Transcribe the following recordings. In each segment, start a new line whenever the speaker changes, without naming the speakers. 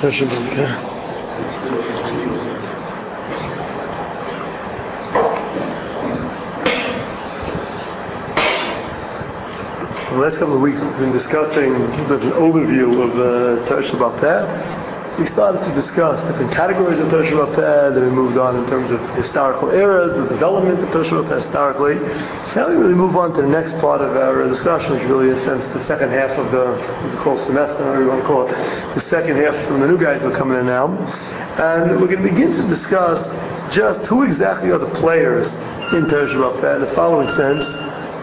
The last couple of weeks we've been discussing a bit of an overview of Torah Sheba'al Peh. We started to discuss different categories of Torah Sheba'al Peh, then we moved on in terms of historical eras, the development of Torah Sheba'al Peh historically. Now we really move on to the next part of our discussion, which really is since the second half of the, what we call semester, whatever you want to call it, the second half, some of the new guys who are coming in now. And we're going to begin to discuss just who exactly are the players in Torah Sheba'al Peh in the following sense.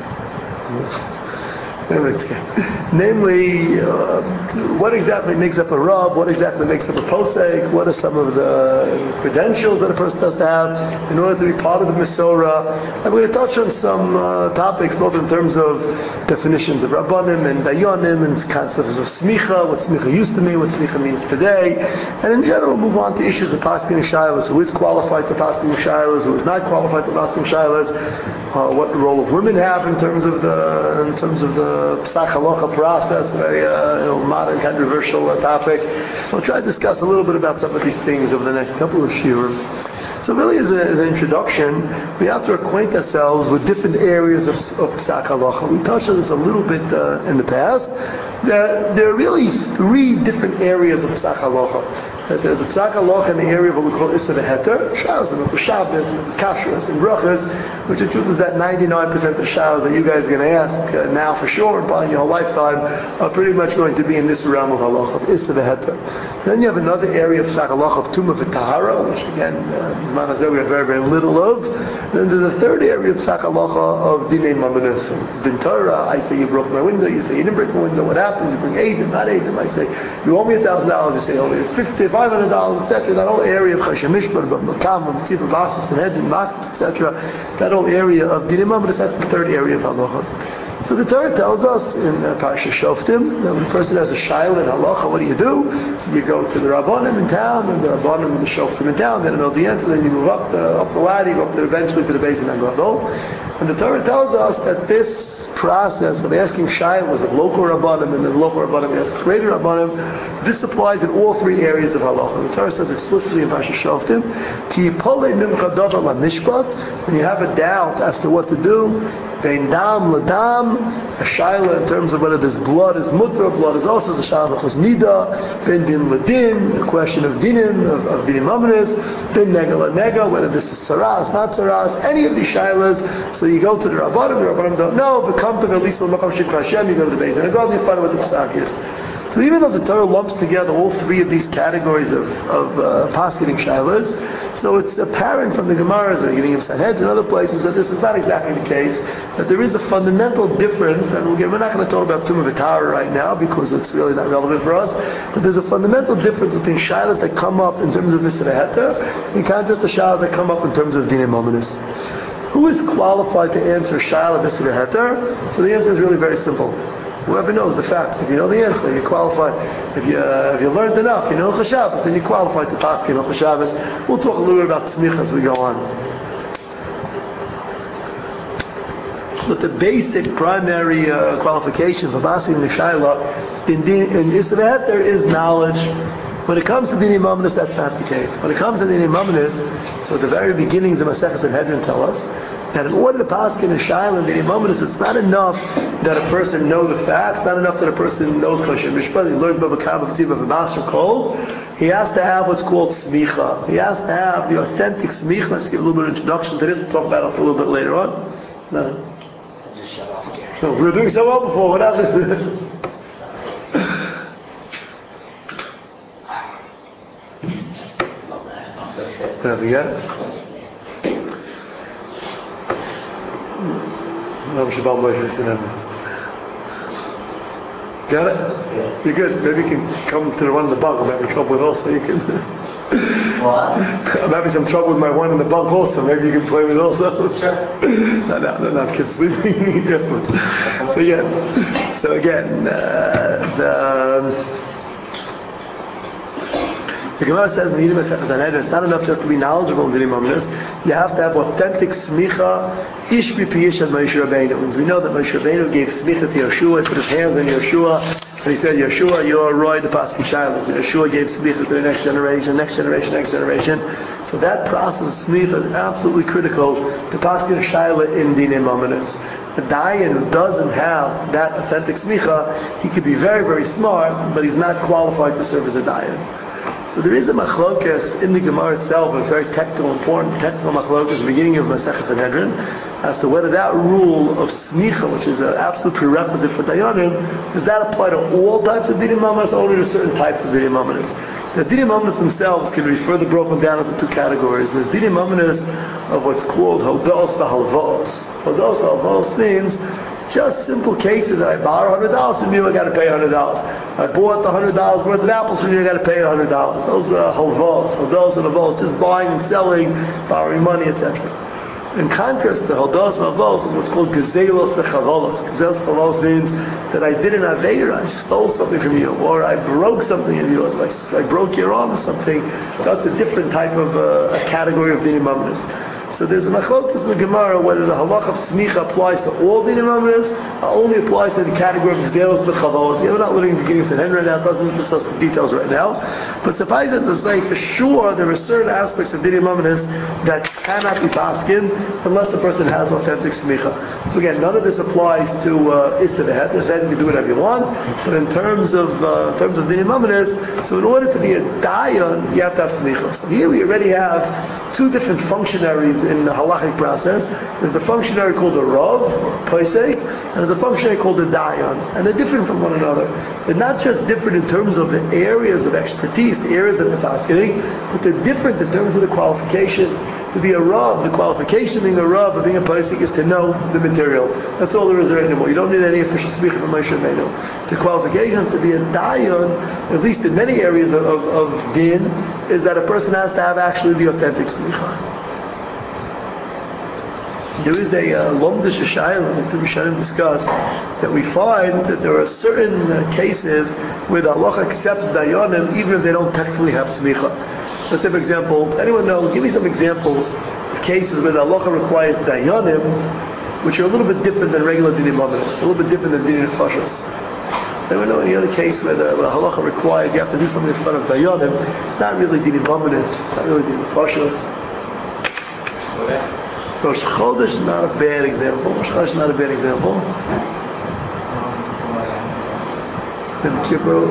Namely, what exactly makes up a Rav, what exactly makes up a Posek, what are some of the credentials that a person has to have in order to be part of the Mesorah. I'm going to touch on some topics, both in terms of definitions of Rabbanim and Dayanim and concepts of Smicha, what Smicha used to mean, what Smicha means today, and in general move on to issues of Paskin and Shilas, who is qualified to Paskin and Shilas, who is not qualified to Paskin and Shilas, what role of women have in terms of the Psak Halacha process, very modern, controversial topic. We'll try to discuss a little bit about some of these things over the next couple of shiurim. So really as an introduction, we have to acquaint ourselves with different areas of Psak Halacha. We touched on this a little bit in the past. There are really three different areas of Psak Halacha. There's a Psak Halacha in the area of what we call Issa V'Heter, Shabbos and Shabbos and Kashrus and Brachas, which the truth is that 99% of the Shabbos that you guys are going to ask now for sure, and probably in your whole lifetime, are pretty much going to be in this realm of Halacha, of Issa V'Heter. Then you have another area of Psak Halacha of Tumah V'Tahara, which again, Zman Hazeh we have very, very little of. Then there's a third area of Psak Halacha of Dinei Mamanis. Bin Torah, I say you broke my window, you say you didn't break my window, what happens? You bring Eidim, not Eidim. I say, you owe me $1,000, you say, you owe me $50, $500, etc. That whole area of Chashem Mishpar, Makam, Mitzvah, Basis, and Hedin, Makis, etc. That whole area of Dinei Mamanis, that's the third area of Halacha. So the Torah tells us in Parashat Shoftim that when a person has a shayla in halacha, what do? So you go to the Rabbanim in town, and the Rabbanim and the Shoftim in town, then the end, so then you move up the ladder, you go up to eventually to the Beis Din HaGadol. And the Torah tells us that this process of asking shaylas of local Rabbanim and then local Rabbanim ask greater Rabbanim, this applies in all three areas of halacha. The Torah says explicitly in Parashat Shoftim, Ki yipolei mimcha davar lamishpat, when you have a doubt as to what to do, vein dam ladam, a shayla in terms of whether this blood is mutter, blood is also a shayla of nida, ben din ladin, a question of dinim, of dinim amanis, ben nega la nega, whether this is tzaras, not tzaras, any of these shaylas. So you go to the Rabbanim don't know, but come to the Elisa L'Makam Shik Hashem, you go to the Beis Din HaGadol, you find out what the psak is. So even though the Torah lumps together all three of these categories of paskening shaylas, so it's apparent from the Gemaras, the beginning of Sanhedrin and other places, that this is not exactly the case, that there is a fundamental difference, and we're not going to talk about Tumah V'Tahara right now because it's really not relevant for us, but there's a fundamental difference between shaylas that come up in terms of Issa V'Heter in contrast to shaylas that come up in terms of Dinei Mamanis. Who is qualified to answer shayla Issa V'Heter? So the answer is really very simple. Whoever knows the facts. If you know the answer, you're qualified. If you learned enough, you know Chashavas, then you're qualified to paskin on Chashavas. We'll talk a little bit about Smicha as we go on. But the basic primary qualification for paskin and shayla in Issa V'Heter is knowledge. When it comes to Dinei Mamanis, that's not the case. When it comes to Dinei Mamanis, so the very beginnings of Maseches Sanhedrin tell us that in order to paskin and shayla and Dinei Mamanis, it's not enough that a person know the facts, not enough that a person knows Chashem Mishpat, he learned Bava Kama, B'Tziva, V'Master Kol. He has to have what's called smicha. He has to have the authentic smicha. Let's give a little bit of introduction to this. We'll talk about it a little bit later on.
Just shut off.
No, we were doing so well before. What happened? Nothing yet? Got it? Yeah. You're good. Maybe you can come to the one in the bunk. I'm having trouble with also. You can.
What?
I'm having some trouble with my one in the bunk also. Maybe you can play with it also.
Sure.
No, kids sleeping afterwards. So again, The Gemara says in the Sanhedrin, it's not enough just to be knowledgeable in Dinim Amanis. You have to have authentic smicha. Ish b'piyish and Moshe Rabbeinu. We know that Moshe Rabbeinu gave smicha to Yeshua. He put his hands on Yeshua, and he said, Yeshua, you are Roy the Paskin Shilas. And Yeshua gave smicha to the next generation. So that process of smicha is absolutely critical to Paskin Shilas in Dinim Amanis. A dayan who doesn't have that authentic smicha, he could be very, very smart, but he's not qualified to serve as a dayan. So there is a machlokas in the Gemara itself, a very technical, important technical machlokas at the beginning of Masechah Sanhedrin, as to whether that rule of smicha, which is an absolute prerequisite for dayanim, does that apply to all types of dinim amanis, or only to certain types of dinim amanis? The dinim amanis themselves can be further broken down into two categories. There's dinim amanis of what's called hodos v'halvos. Hodos v'halvos means just simple cases that I borrow $100 from you, I got to pay $100. I bought the $100 worth of apples from you, I got to pay $100. Those are halvos, hodos and halvos, just buying and selling, borrowing money, etc. In contrast to hodos and halvos is what's called gezelos v'chavolos. Gezelos v'chavolos means that I did an aveira, I stole something from you, or I broke something of yours, like I broke your arm or something. That's a different type of a category of dinim amanis. So there's a machlokas in the Gemara whether the halach of smicha applies to all dinim amanis or only applies to the category of gezelos v'chavolos. We're not living in the beginning of Sanhedrin right now, it doesn't discuss the details right now. But suffice it to say, for sure, there are certain aspects of dinim amanis that cannot be paskin unless the person has authentic smicha. So again, none of this applies to Issa V'het. Issa V'het, you can do whatever you want. But in terms of dinim amanis, so in order to be a dayan, you have to have smicha. So here we already have two different functionaries in the halachic process. There's the functionary called the Rav, Paisek, and there's a functionary called the dayan. And they're different from one another. They're not just different in terms of the areas of expertise, the areas that they're paskening, but they're different in terms of the qualifications. To be a Rav, the qualification being a Rav or being a Paisik is to know the material. That's all there is right anymore. You don't need any official smicha from Moshe Rabbeinu. The qualifications to be a dayan, at least in many areas of din, is that a person has to have actually the authentic smicha. There is a lomdish shayla that the Rishonim discuss that we find that there are certain cases where the halacha accepts dayanim even if they don't technically have smicha. Let's say, for example, anyone knows, give me some examples of cases where the halacha requires dayanim, which are a little bit different than regular dinim amanis, a little bit different than dinim nefashos. Anyone know any other case where the halacha requires you have to do something in front of dayanim? It's not really dinim amanis, it's not really dinim nefashos. Rosh Chodesh is not a bad example. Then Kippur.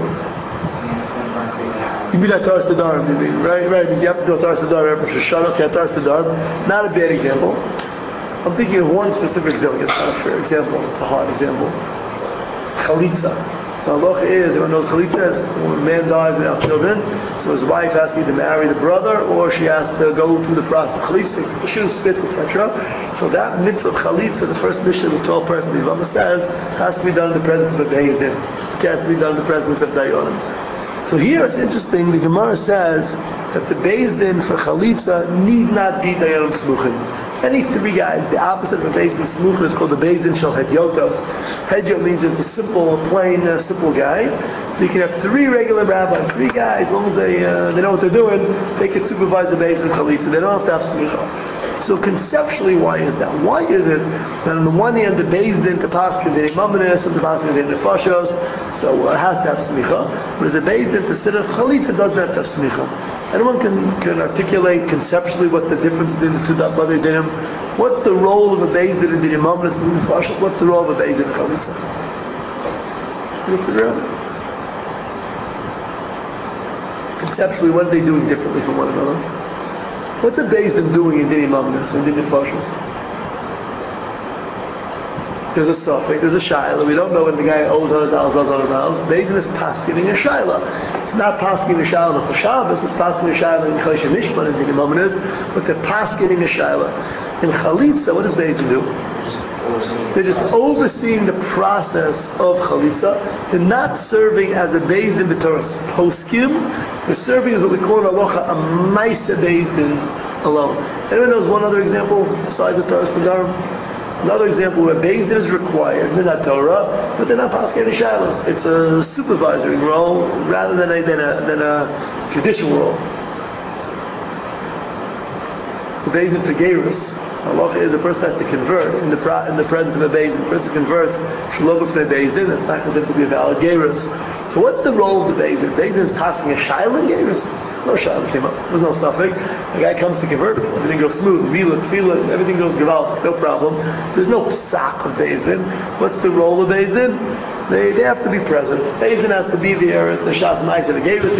You mean that Taras Tadarim, you mean, right? Because you have to do a Taras Tadarim, Rosh Hashanah, Taras Tadarim. Not a bad example. I'm thinking of one specific example. It's not a fair example. It's a hard example. Chalitza. The halacha is, everyone knows chalitza is when a man dies without children, so his wife has to either marry the brother or she has to go through the process of chalitza, shoes, spits, etc. So that mitzvah of chalitza, the first mission of the 12 part of the Yavama says, has to be done in the presence of a Beis Din. It has to be done in the presence of dayanim. So here it's interesting, the Gemara says that the Beis Din for Chalitza need not be Dayanim Smuchim. Any three guys, the opposite of a Beis Din Smuchim is called the Beis Din Shel Hedyotos. Hedyot means just a simple, plain, simple guy. So you can have three regular rabbis, three guys, as long as they know what they're doing, they can supervise the Beis Din Chalitza. They don't have to have Smucha. So conceptually, why is that? Why is it that on the one hand, the Beis Din to Paskin Din Imamanis and the Paskin Din Nefashos, so it has to have Smicha, whereas a Beis Din to sit at Chalitza doesn't have to have Smicha. Anyone can articulate conceptually what's the difference between the two B'nai Dinim? What's the role of a Beis Din in Din Imamanis and Din Nefashos? What's the role of a Beis Din in Chalitza? Can you figure out? Conceptually, what are they doing differently from one another? What's a Beis Din doing in Din Imamanis and Din Nefashos? There's a suffix, there's a shayla. We don't know when the guy owes $100, Beis Din is paskening a shayla. It's not paskening a shayla for Shabbos, it's paskening a shayla in Choshen Mishpat and Din Imamanis, but they're paskening a shayla. In Chalitza, what does Beis Din do? They're just overseeing the process of Chalitza. They're not serving as a Beis Din b'Toras Poskim. They're serving as what we call in Halacha a Maisa Beis Din alone. Anyone knows one other example besides the Taras Tadarim? Another example where Beis Din is required, Minat Torah, but they're not passing any shalos. It's a supervisory role rather than a judicial role. The Beis Din for Gerus, halacha is a person has to convert in the presence of a Beis Din. The person converts shelo b'fnei Beis Din. That's not considered to be a valid Gerus. So what's the role of the Beis Din? Beis Din is passing a shayla in Gerus. No shayla came up. There's no suffix. The guy comes to convert. Everything goes smooth. Mila, tefillah, everything goes gewalt. No problem. There's no psak of Beis Din. What's the role of Beis Din? They have to be present. Beis Din has to be there at the Shas Ma'aseh of Gerus.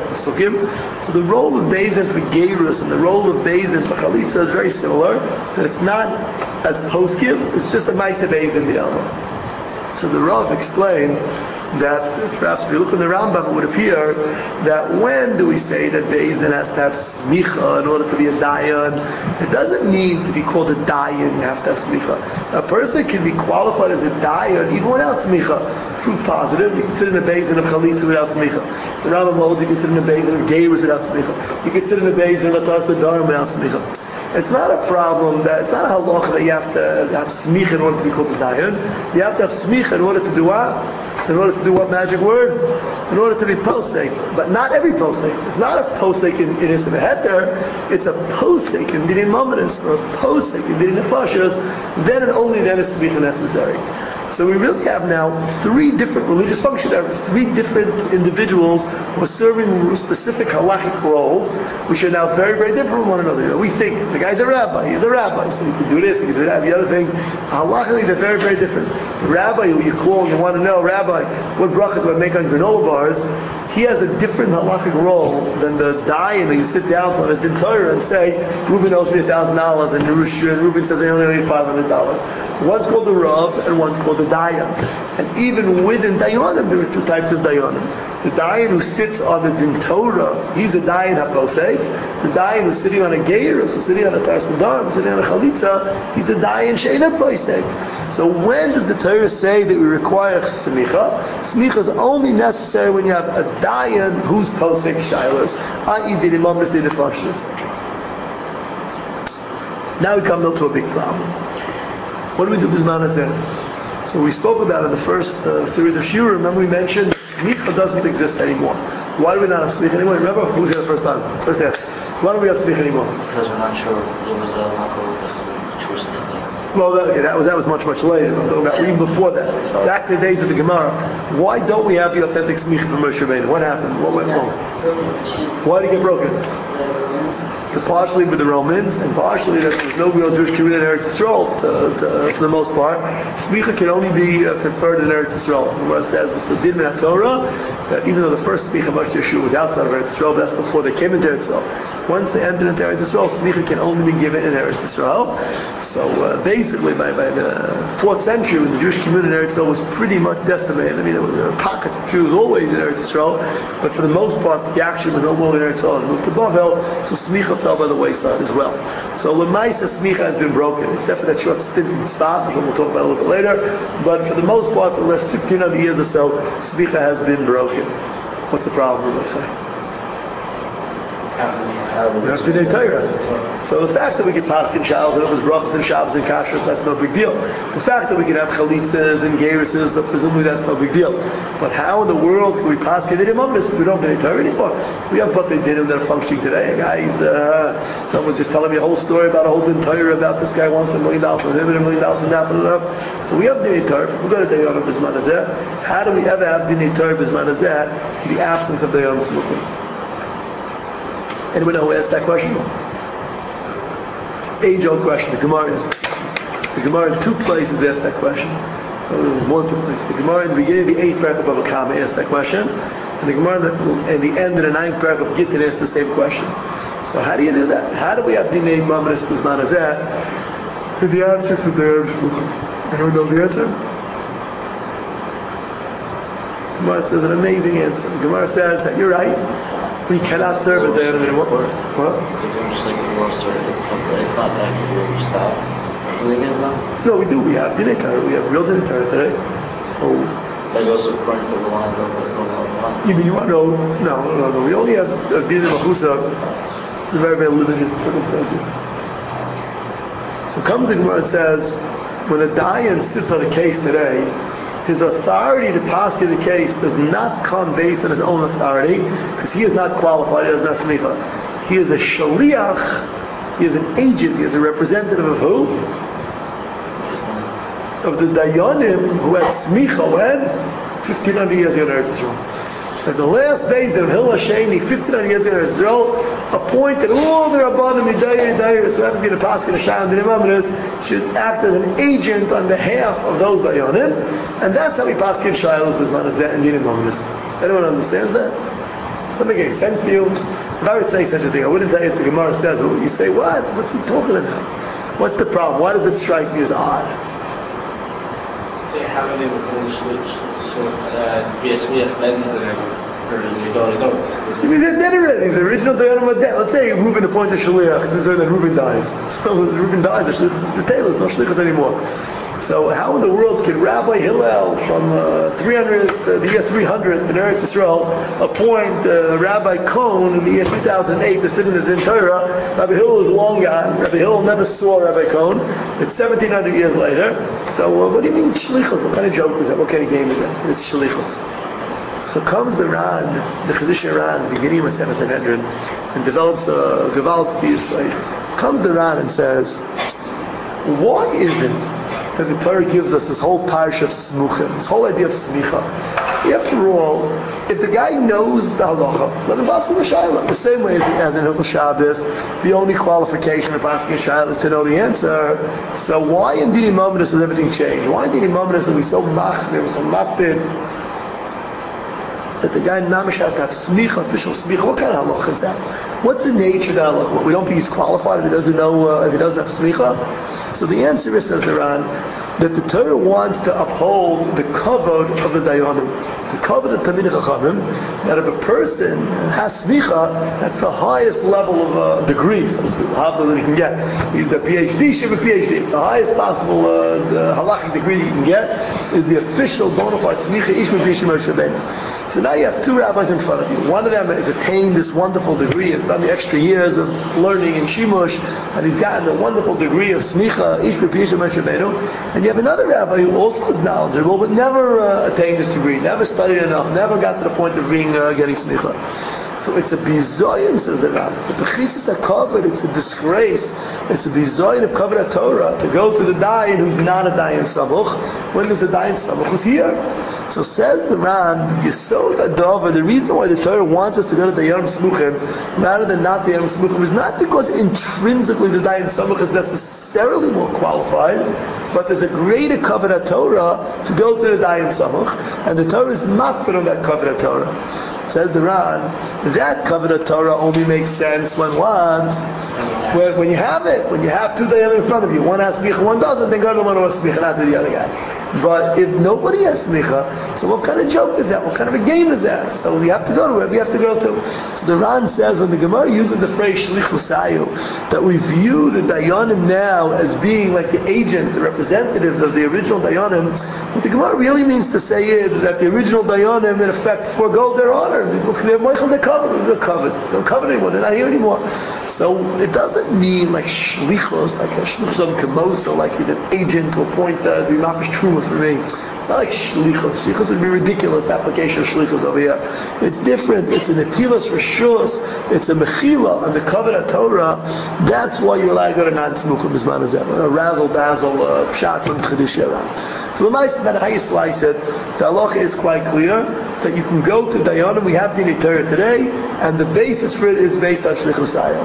So the role of Beis Din for Gerus and the role of Beis Din for Chalitza is very similar. That it's not as poskim. It's just a Ma'aseh Beis Din b'yalma. So the Rav explained that perhaps if you look in the Rambam, it would appear that when do we say that Beis Din has to have smicha in order to be a dayan? It doesn't mean to be called a dayan you have to have smicha. A person can be qualified as a dayan even without smicha. Proof positive, you can sit in a Beis Din of chalitza without smicha. The Rambam holds you can sit in a Beis Din of gerus without smicha. You can sit in a Beis Din of taras b'darim without smicha. It's not a problem that it's not a halacha that you have to have smicha in order to be called a dayan. You have to have smicha in order to do what? In order to do what magic word? In order to be posek. But not every posek. It's not a posek in Isra Heter. It's a posek in Dinin Mamadis or a posek in Dinin Nefashos. Then and only then is smicha necessary. So we really have now three different religious functionaries, three different individuals who are serving specific halachic roles, which are now very, very different from one another. We think the guy's a rabbi, he's a rabbi, so he can do this, he can do that, the other thing. Halachically, they're very, very different. The rabbi who you call and you want to know, Rabbi, what bracha do I make on granola bars? He has a different halachic role than the dayan who you sit down to on a din Torah and say, Reuben owes me $1,000 and Reuben says I only owe you $500. One's called the Rav and one's called the dayan. And even within dayanim, there are two types of dayanim. The dayan who sits on the din Torah, he's a dayan haposek. The dayan who's sitting on a gerus, who's sitting on a taras b'darim, sitting on a chalitza, he's a dayan she'ena posek. So when does the Torah say that we require smicha? Smicha is only necessary when you have a dayan who's posek shilas, i.e. the imam the nefashos, etc. Now we come to a big problem. What do we do b'zman hazeh? So we spoke about in the first series of Shura. Remember we mentioned smicha doesn't exist anymore. Why do we not have smicha anymore? Remember who was here the first time? First half. So why don't we have smicha anymore?
Because we're not sure there was a makom true smicha.
Well, that was much later. I'm talking about even before that. Back to the days of the Gemara. Why don't we have the authentic smicha from Moshe Rabbeinu? What happened? What went wrong? Why did it get broken? Partially with the Romans, and partially that there was no real Jewish community in Eretz Yisrael for the most part. Smicha can only be conferred in Eretz Yisrael. The Gemara says it's a din min Torah that even though the first Smicha Moshe Yeshua was outside of Eretz Yisrael, but that's before they came into Eretz Yisrael. Once they entered into Eretz Yisrael, Smicha can only be given in Eretz Yisrael. So basically, by the 4th century, when the Jewish community in Eretz Yisrael was pretty much decimated, I mean there were pockets of Jews always in Eretz Yisrael, but for the most part, the action was no longer in Eretz Yisrael. It moved to Bavel, so Smicha fell by the wayside as well. So Lemaisa Smicha has been broken, except for that short stint in Tzfat, which we'll talk about a little bit later. But for the most part, for the last 1,500 years or so, Smicha has been broken. What's the problem, Rabbi say? We have Dinei Torah. So the fact that we can pass in Shabbos and it was brachas and Shabbos and kashrus, that's no big deal. The fact that we can have chalitzas and geruses, presumably that's no big deal. But how in the world can we pass Kedei Mamres if we don't have Dinei Torah anymore? We have Batei Dinim that are functioning today. Guys, someone was just telling me a whole story about a whole Dinei Torah about this guy wants $1 million from him and $1 million from that. So we have Dinei Torah. We're going to Dayanim B'zman Hazeh. How do we ever have Dinei Torah B'zman Hazeh in the absence of Dayanim Smuchim? Anyone know who asked that question? It's an age-old question. The Gemara in 2 places asked that question. More than 2 places. The Gemara in the beginning of the 8th paragraph of Bava Kama asked that question, and the Gemara at the end of the 9th paragraph of Gittin asked the same question. So how do you do that? How do we have Dinei Mamres B'zman Hazeh in the absence of the Shmuchim? Anyone know the answer? The Gemara says an amazing answer. The Gemara says that you're right. We cannot serve as Dayanim anymore. What?
Is it just like the world started to template? It's not that you stop doing it now?
No, we do. We have Dinei Torah. We have real Dinei Torah today. So
that goes according to the line of
you mean you want to know? No. We only have Dinei Machusa in very, very limited circumstances. So comes the Gemara and says, when a dayan sits on a case today, his authority to paskin the case does not come based on his own authority, because he is not qualified, he does not smicha. He is a shaliach, he is an agent, he is a representative of who? Of the dayanim who had smicha when? 1500 years ago in Eretz Yisrael. At the last base of Hillel Sheni, 1500 years ago in Eretz Yisrael, appointed all the Rabbanim, Yidayah, so whoever's going to pass in a Shayim Dinimamris should act as an agent on behalf of those dayanim, and that's how we pass in Shaylos Bizmanazet and Dinimamris. Anyone understands that? Does that make any sense to you? If I would say such a thing, I wouldn't tell you what the Gemara says. You say, what? What's he talking about? What's the problem? Why does it strike me as odd?
How many to be a shliach for the Gedolei.
I mean, they're dead already. The original dayanim are dead. Let's say Reuben appoints a shliach, and then Reuben dies. So Reuben dies, the shliach is potatoes, no shliachas anymore. So how in the world can Rabbi Hillel from the year 300 in Eretz Yisrael appoint Rabbi Cohn in the year 2008 to sit in the Din Torah? Rabbi Hillel is long gone. Rabbi Hillel never saw Rabbi Cohn. It's 1700 years later. So what do you mean shlichus? What kind of joke is that? What kind of game is that? It's shlichus. So comes the Ran, the Chedush Ran, beginning with Masechtas Sanhedrin, and develops a Gewalt Yisrael. Comes the Ran and says, why is it that the Torah gives us this whole parish of smuchim, this whole idea of smicha? After all, if the guy knows the halacha, let him pass with the shayla. The same way as in Hilchos Shabbos, the only qualification of passing a shayla is to know the answer. So why in Dini Mamadus does everything change? Why in Dini Mamadus are we so machmir, so makbid, that the guy mamish has to have smicha, official smicha? What kind of halacha is that? What's the nature of that halacha? We don't think he's qualified if he doesn't know, if he doesn't have smicha. So the answer is, says the Ran, that the Torah wants to uphold the kavod of the dayanim, the kavod of Talmidei Chachamim, that if a person has smicha, that's the highest level of degree, so to speak, that he can get. He's the PhD, Shiva PhD. It's the highest possible the halachic degree that you can get is the official bona fide smicha ish b'Moshe Rabbeinu. So now you have two rabbis in front of you. One of them has attained this wonderful degree, has done the extra years of learning in Shimush, and he's gotten the wonderful degree of smicha ish b'Moshe Rabbeinu. And you have another rabbi who also is knowledgeable, but never attained this degree, never studied enough, never got to the point of getting smicha. So it's a bizoyin, says the Ram. It's a bechisis hakavod. It's a disgrace. It's a bizoyin of kavod Torah to go to the dayan who's not a dayan samuch when there's a dayan samuch who's here. So says the Ram, Yesod Adava, the reason why the Torah wants us to go to the dayan samuchim rather than not the dayan samuchim is not because intrinsically the dayan samuch is necessarily more qualified, but there's a greater kavod Torah to go to the dayan samuch, and the Torah is makbid on that kavod Torah. Says the Ran, that kavod Torah only makes sense when what? When you have it. When you have two dayanim in front of you. One has smicha, one doesn't, then go to the one who has smicha, not to the other guy. But if nobody has smicha, so what kind of joke is that? What kind of a game is that? So you have to go to wherever you have to go to. So the Ran says, when the Gemara uses the phrase shlich l'sayu, that we view the dayanim now as being like the agents, the representatives of the original dayanim, what the Gemara really means to say is that the original dayanim in effect forego their honor. They're moichel, they're covered. They're covered. They don't cover anymore. They're not here anymore. So it doesn't mean like shlichos, like a shlichos kemoso, like he's an agent to appoint to be mafish truma for me. It's not like shlichos. Shlichos would be ridiculous application of shlichos over here. It's different. It's an atilas rishus. It's a mechila on the kavod Torah. That's why you're allowed to go to non-smuchim bisman hazeh. A razzle dazzle shot from Chedush Ran. So the nice that how you slice it, the halacha is quite clear that you can go to dayanim. We have Dinei Torah today, and the basis for it is based on shlichus hayom.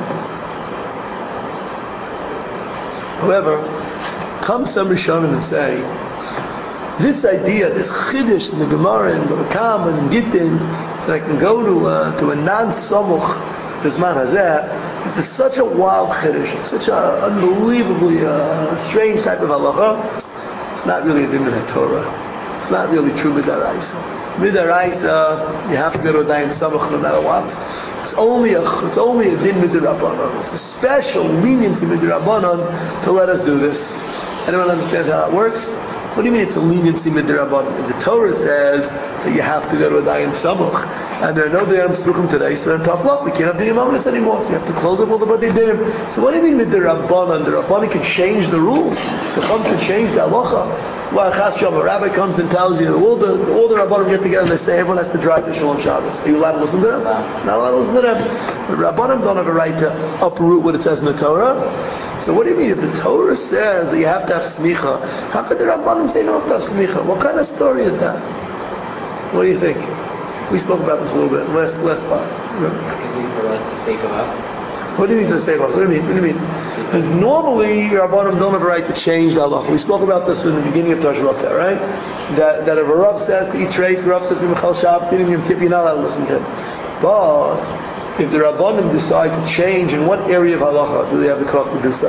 However, come some Rishonim and say, this idea, this chiddush in the Gemara and Bakam and Gittin, that I can go to a non-samuch bisman hazeh, this is such a wild chiddush. It's such an unbelievably strange type of halacha. It's not really a din of the Torah. It's not really true midaraisa. Midaraisa, you have to go to a dayan samuch no matter what. It's only a din midirabanan. It's a special leniency midirabanan to let us do this. Anyone understand how that works? What do you mean it's a leniency midrabanan? The Torah says that you have to go to a dayan samuch, and there are no dayanim samuchim today, so then tough luck, we can't have dinim amanis anymore, so you have to close up all the bati dinim. So what do you mean midrabanan? The Rabbanan can change the rules, the Chum can change the halacha. Well, a rabbi comes and tells you, all the Rabbanim get together and they say everyone has to drive to Shalom Shabbos. Are you allowed to listen to them? Not allowed to listen to them. The Rabbanim don't have a right to uproot what it says in the Torah. So what do you mean? If the Torah says that you have to have smicha, how could the Rabbanim say you don't have to have smicha? What kind of story is that? What do you think? We spoke about this a little bit, last part.
Could be for the sake of us.
What do you mean for the sake of us? What do you mean? Because normally Rabbanim don't have a right to change the halacha. We spoke about this in the beginning of Tashuvah up there, right? That if a Rav says to eat treif, Rav says to Michal Shabbos, Yom Kippur, you're not allowed to listen to him. But if the Rabbanim decide to change, in what area of halacha do they have the koach to do so?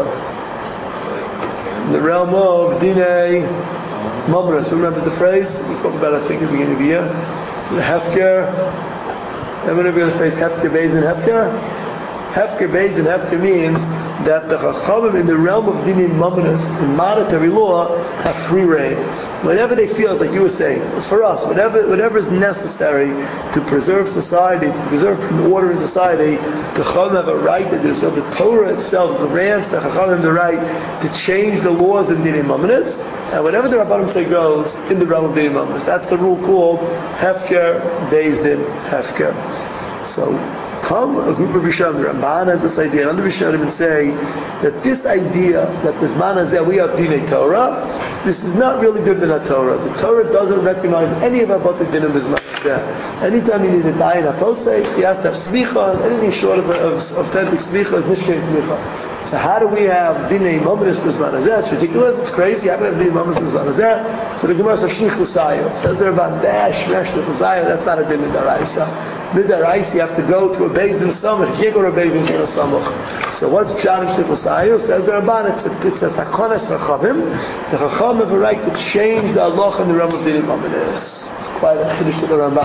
In the realm of Dinei Mamras. Who remembers the phrase? We spoke about it, I think, at the beginning of the year. The Hefker. Everyone remember the phrase Hefker Beis and Hefker? Hefker Beis and Hefker means that the Chachamim in the realm of Dinei Mamras, in monetary law, have free reign. Whatever they feel, like you were saying, it's for us. Whatever is necessary to preserve society, to preserve order in society, the Chachamim have a right to do so. The Torah itself grants the Chachamim the right to change the laws in Dinei Mamras, and whatever the Rabbanim say goes in the realm of Dinei Mamras. That's the rule called Hefker Beis Din Hefker. So, come a group of Rishonim, the Ramban has this idea, and other Rishonim and say that this idea that this man has we have Dinei Torah, this is not really good in the Torah. The Torah doesn't recognize any of our Bati Dinim Bisman Hazeh. Anytime you need a dayan haposek, he has to have smicha, and anything short of authentic smicha is nishkein smicha. So how do we have Dinei Mamres Bisman Hazeh? It's ridiculous, it's crazy, how can I have Dinei Mamres Bisman Hazeh? So the Gemara says Shlich L'Sayo. Says the Rabban, Shlich L'Sayo, that's not a Din Midaraisa. Midaraisa, you have to go to a Beis Din Samach. You can't go to a Beis Din Shana Samach. So what's Pshat in Shlich L'Sayo? Says the Rabban, it's a takonas Chachamim. The Chachamim have a right to change the halacha in the realm of Dinei Mamres. It's quite a finish to the Ramban.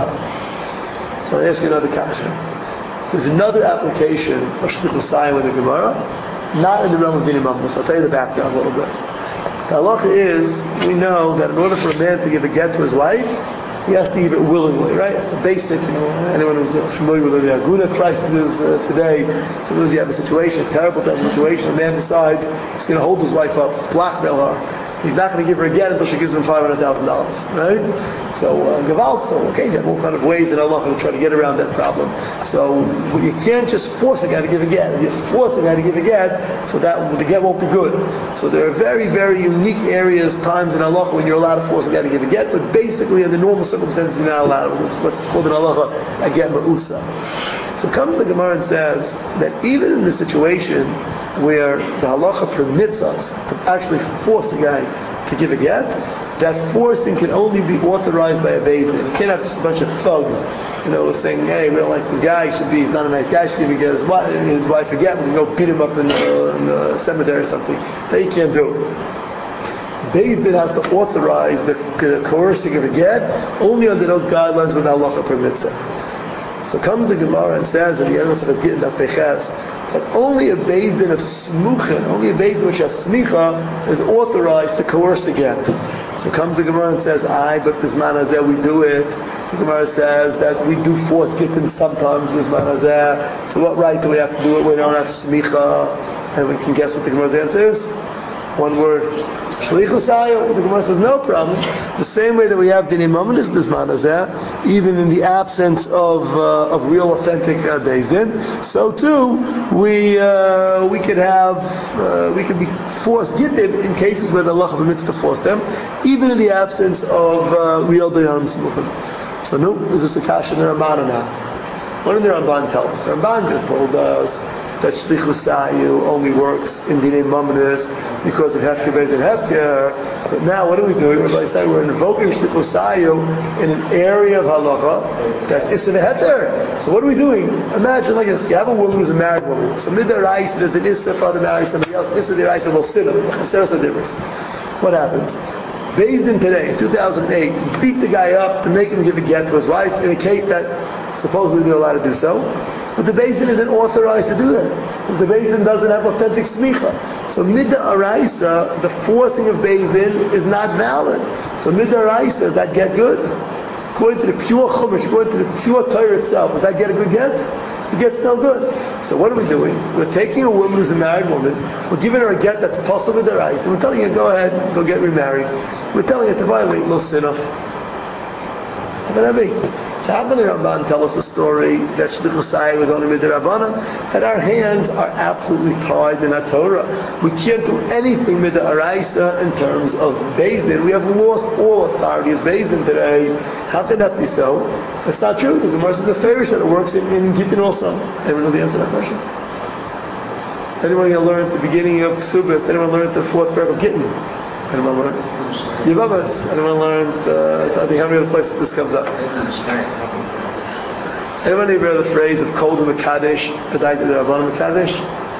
So I ask you another question. There's another application of Shlich L'Sayo in the Gemara, not in the realm of Dinei Mamres. I'll tell you the background a little bit. The halacha is, we know that in order for a man to give a get to his wife, he has to give it willingly, right? It's a basic, anyone who's familiar with the Aguna crisis today, sometimes you have a situation, a terrible type of situation, a man decides he's going to hold his wife up, blackmail her. He's not going to give her a get until she gives him $500,000, right? So, Gevalt, okay, you have all kind of ways in Allah to try to get around that problem. So, you can't just force a guy to give a get. If you force a guy to give a get, so that the get won't be good. So there are very, very unique areas, times in Allah when you're allowed to force a guy to give a get, but basically in the normal circumstances you're not allowed. What's called in Allah a get ma'usa. So comes the Gemara and says that even in the situation where the halacha permits us to actually force a guy to give a get, that forcing can only be authorized by a Beis Din. You can't have just a bunch of thugs, saying, hey, we don't like this guy, he's not a nice guy, he should give a get his wife a get, we can go beat him up in the cemetery or something. That you can't do. Beis Din has to authorize the coercing of a get only under those guidelines when the halacha permits it. So comes the Gemara and says in the end of the Gittin Daf Peches that only a Beis Din of Smuchin, only a Beis Din which has Smicha, is authorized to coerce a get. So comes the Gemara and says, but Bisman Hazeh we do it. The Gemara says that we do force Gittin sometimes, Bisman Hazeh. So what right do we have to do it? We don't have Smicha. And we can guess what the Gemara's answer is? One word. Shlich L'Sayo. The Gemara says, no problem. The same way that we have Dinei Mamres Bisman Hazeh, even in the absence of real authentic Beis Din, so too we could be forced Gittin in cases where the Allah permits to force them, even in the absence of real Dayanim Smuchim. So no, is this a kasha in the Ramban or not? What did the Ramban tell us? The Ramban just told us that Shlich L'Sayo only works in Dinei Mamres because of Hefker Beis and Hefker. But now what are we doing? Rabbi said we're invoking Shlich L'Sayo in an area of halacha that's Issa V'Heter. So what are we doing? Imagine like this: you have a woman who's a married woman. So Midaraisa there's an Issa for her to marry somebody else. Issa D'Oraisa Lo Sinah. What happens? Beis Din today, in 2008, beat the guy up to make him give a get to his wife in a case that supposedly they're allowed to do so. But the Beis Din isn't authorized to do that because the Beis Din doesn't have authentic smicha. So mid'araisa, the forcing of Beis Din is not valid. So mid'araisa, is that get good? According to the pure Chumash, according to the pure Torah itself, does that get a good get? The get's no good. So what are we doing? We're taking a woman who's a married woman, we're giving her a get that's possible with her eyes, and we're telling her, go ahead, go get remarried. We're telling her to violate Lo Sinaf. So how can the Ramban tell us a story that Shlichus was only midrabanan? That our hands are absolutely tied in our Torah. We can't do anything midaraisa in terms of Beis Din. We have lost all authority as Beis Din today. How can that be so? It's not true. The Gemara says the Farish that it works in Gittin also. Anyone know the answer to that question? Anyone learn at the beginning of Ksubas? Anyone learn at the fourth paragraph of Gittin? Anyone learn? Yevamos. Anyone learned? So I think how many other places this comes up? Anyone ever heard the phrase of Kol the Mekadesh, Adai the Rabbanan Mekadesh?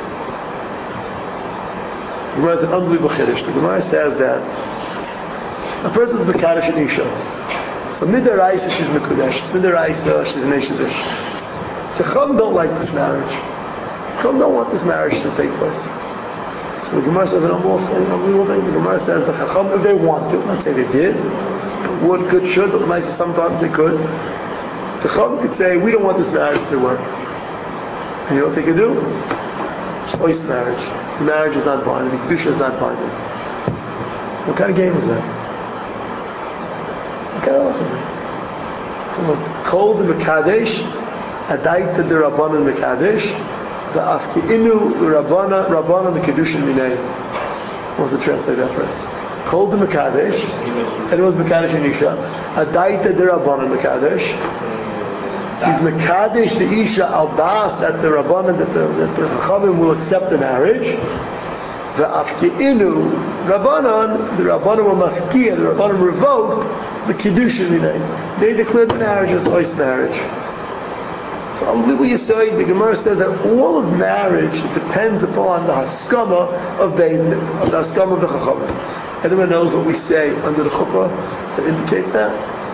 The Gemara is an unbelievable chiddush. The Gemara says that a person's Mekadesh and Isha. So midaraisa she's Mekudesh. Midaraisa she's an Ishish. The Chum don't like this marriage. The Chum don't want this marriage to take place. So the Gemara says an unbelievable thing. The Gemara says the Chacham, if they want to, let's say they did, would, could, should, but sometimes they could. The Chacham could say, we don't want this marriage to work. And you know what they could do? It's ois marriage. The marriage is not binding. The kedusha is not binding. What kind of game is that? What kind of luck is that? Kol the Mekadesh, Adaita the Rabbanan Mekadesh, the Afki'inu Rabbana the Kedushin Minei. What's the translate that phrase? Kol the Mekadesh, and it was Mekadesh and Isha. Adaita the Rabbanan Mekadesh. He's Mekadesh the Isha al das that the Rabbanan, that the Chachamim will accept the marriage. The Afki'inu Rabbanan, the Rabbanan were Mafki'ah, the Rabbanan revoked the Kedushin Minei. They declared the marriage as ois marriage. So unbelievable you say, the Gemara says that all of marriage depends upon the haskama of Beis Din, of the haskama of the Chachamim. Anyone knows what we say under the chuppah that indicates that?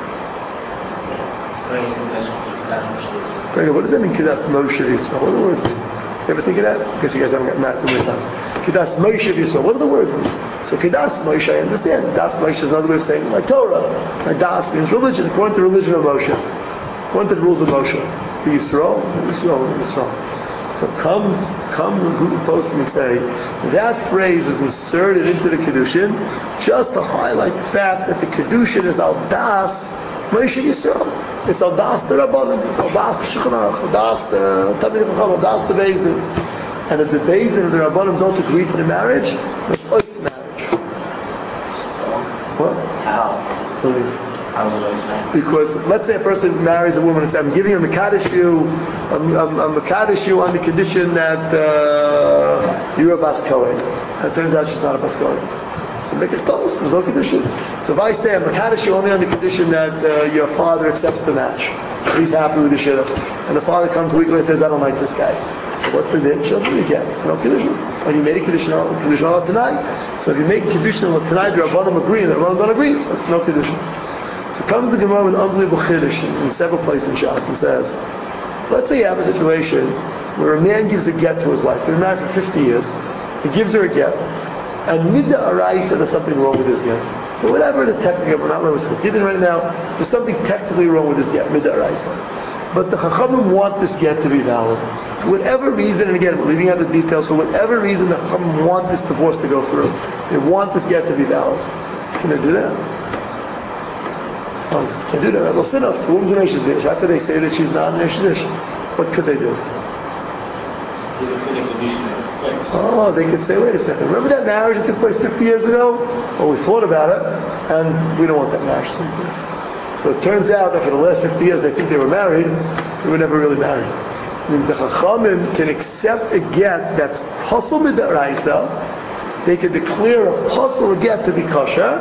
What does that mean, Kedas Moshe Yisrael? What do the words mean? You ever think of that? Because you guys haven't got math too many times. Kedas Moshe Yisrael. What do the words mean? So Kedas Moshe, I understand. Das Moshe is another way of saying like Torah. Like Das means religion, according to the religion of Moshe. According to the rules of Moshe. For Yisrael. So come a group of poskim and say that phrase is inserted into the Kedushin just to highlight the fact that the Kedushin is al das Moshe Yisrael. It's al das the Rabbanan, it's al das the Shulchan Aruch, al das the Talmidei Chacham, al das the Beis Din. And if the Beis Din and the Rabbanan don't agree to the marriage, it's ois marriage. What? How? Because let's say a person marries a woman and says, I'm giving a Mekadesh you, I'm Mekadesh you on the condition that you're a Bas Kohen. And it turns out she's not a Bas Kohen. So make it close, there's no condition. So if I say I'm Mekadesh you only on the condition that your father accepts the match, he's happy with the shidduch, and the father comes a week later and says, I don't like this guy. So what for that? She doesn't really get. It's no condition. When you made a condition tonight. So if you make a condition tonight, the Rabbanim agree and the Rabbanim don't agree, so it's no condition. So comes the Gemara with an unbelievable chiddush in several places in Shas and says, let's say you have a situation where a man gives a get to his wife. They've been married for 50 years. He gives her a get. And mid'araisa, there's something wrong with his get. So whatever the technical, we're not learning what's getting right now, there's something technically wrong with his get, mid'araisa. But the Chachamim want this get to be valid. For whatever reason, and again, we're leaving out the details, for whatever reason, the Chachamim want this divorce to go through. They want this get to be valid. Can they do that? Can't do that. Well, Sinaf, the woman's an Eshizish. How could they say that she's not an Eshizish? What could they do? Oh, they could say, wait a second, remember that marriage that took place 50 years ago? Well, we thought about it, and we don't want that marriage to take place. So it turns out that for the last 50 years they think they were married, they were never really married. It means the Chachamim can accept a get that's Pasal Mid'araisa. They can declare a Pasal get to be kosher,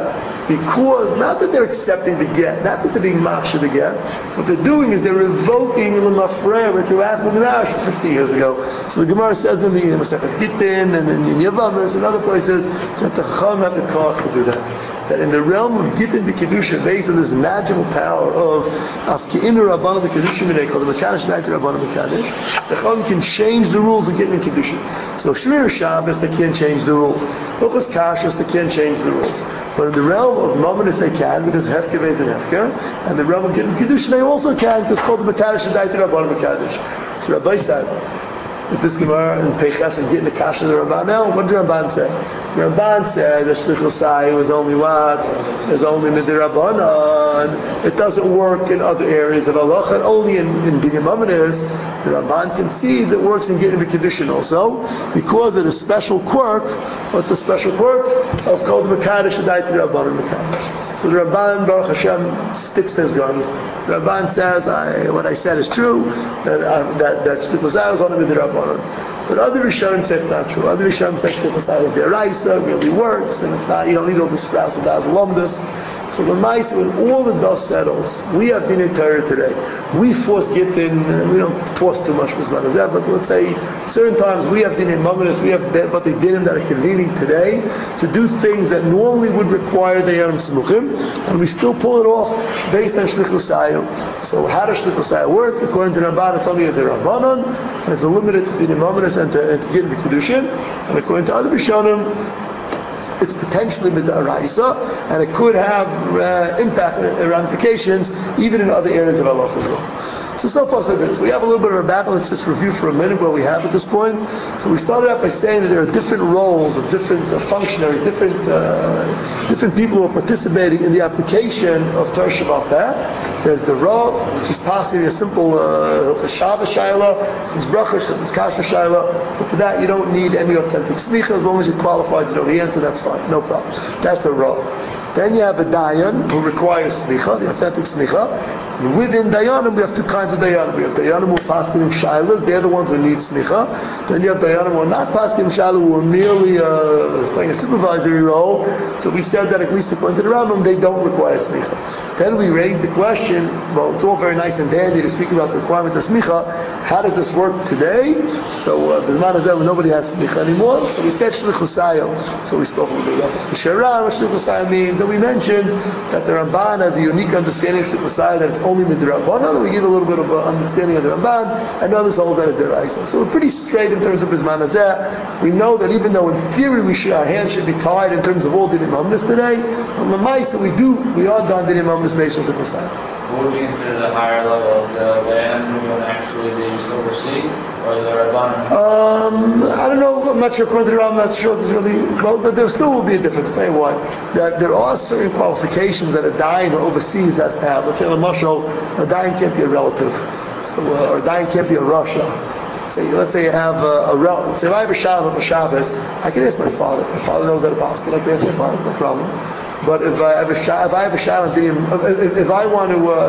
because not that they're accepting the get, not that they're being machshav the get. What they're doing is they're revoking the mafreya which happened in the marriage 50 years ago. So the Gemara says in the Masechus Gittin and in Yavamas and other places that the Chacham have the cost to do that. That in the realm of Gittin the Kedusha, based on this magical power of Afki'inu Rabbanu the Kedusha Minekal, the Mekadosh Naiti Rabbanu Mekadosh, the Chacham can change the rules of Gittin and Kedusha. So Shmir Shabbos they can't change the rules. Hilchos Kashrus they can't change the rules. But in the realm of Mamonis they can, because Hefker Beis and Hefker, and the realm of Gittin and Kedusha they also can, because it's called the Mekadosh Naiti Rabbanu Mekadosh. So Rabbi said, is this Gemara and Peiches and getting the Kasha of the Ramban now? What did Ramban say? Ramban said the Shlichus Sai was only what? Is only Midirabbanan. It doesn't work in other areas of Allah, and only in Dinim Amanis. The Ramban concedes it works in getting the Kedushin also, because of the special quirk. What's the special quirk? Of called the Mekadosh Adaiti Rabbanan Mekadosh. So the Ramban, Baruch Hashem, sticks to his guns. The Ramban says, what I said is true, that Shlichus Sai was only Midirabbanan. But other Rishonim say it's not true. Other Rishonim say Shlichus Sai is the Araisa, really works, and it's not, you don't need all this Fras and Das Lomdus. So the Maisa, when all the dust settles, we have Dinei Torah today. We force Gittin, we don't force too much Mizman Hazeh, but let's say certain times we have Dinei Mamonis, we have but they Dinim that are convenient today to do things that normally would require the Dayanim Smuchim, and we still pull it off based on Shlichus Sai. So how does Shlichus Sai work? According to Ramban, it's only a Derabanan, and it's limited to Dinei Mamonis and to get the Kedushin, and according to other Rishonim, it's potentially mid'araisa, and it could have impact and ramifications even in other areas of Allah as well. So far so good. So we have a little bit of a battle. Let's just review for a minute what we have at this point. So we started out by saying that there are different roles of different functionaries, different people who are participating in the application of Torah Shabbat Peh. There's the Rav, which is possibly a simple Shabbos Shaila. There's Bracha, there's Kasha Shaila. So for that you don't need any authentic smicha. As long as you're qualified to know the answer, that's fine, no problem. That's a Rav. Then you have a Dayan who requires smicha, the authentic smicha. And within Dayanim we have two kinds of Dayanim. We have Dayanim who are paskin shailas, they're the ones who need smicha. Then you have Dayanim who are not paskin shailas, who are merely playing a supervisory role. So we said that at least according to the Rambam, they don't require smicha. Then we raised the question, well, it's all very nice and dandy to speak about the requirement of smicha. How does this work today? So Bizman Hazeh, when nobody has smicha anymore, so we said Shlichus Sai. So we spoke a little bit about the Shara, what Shlichus Sai means, and we mentioned that the Ramban has a unique understanding of Shlichus Sai, that it's only midrabanan. We give a little bit of understanding of the Ramban, and others hold that as deraisa. So we're pretty straight in terms of Bizman Hazeh. We know that even though in theory our hands should be tied in terms of all Dinim Amnis today, on the Maisa we are done Dinim Amnis Meishal Shlichus Sai.
What would be considered the higher level? The land who would actually be oversee, or the Rabbanim?
I don't know. I'm not sure. According to the Rambam, I'm not sure. There's really there still will be a difference. Tell you what, that there are certain qualifications that a dayan overseas has to have. Let's say a mashal, a dayan can't be a relative, so or a dayan can't be a Russia. Let's say you have a relative. Say if I have a Shabbat or Shabbos, I can ask my father. My father knows that a pastor. I can ask my father. It's no problem. But if I have a Shabbat, if I want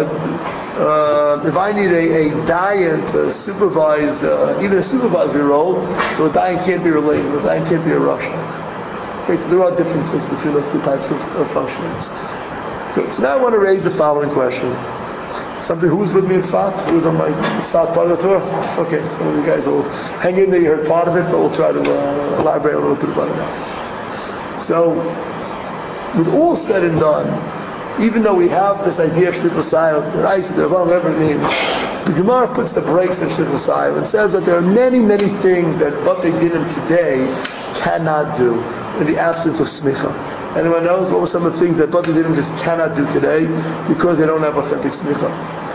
to, if I need a dayan to supervise, even a supervisory role, so a dayan can't be related. A dayan can't be a Russian. Okay, so there are differences between those two types of functionaries. Good. So now I want to raise the following question. Something, who's with me in Tzfat? Who's on my Tzfat part of the tour? Okay, some of you guys will hang in there, you heard part of it, but we'll try to elaborate a little bit about it now. So, with all said and done, even though we have this idea of Shlichus Sai, the Reis, the Rabbah, whatever it means, the Gemara puts the brakes on Shlichus Sai and says that there are many, many things that what they did today cannot do in the absence of smicha. Anyone knows what were some of the things that Bati Dinim just cannot do today because they don't have authentic smicha?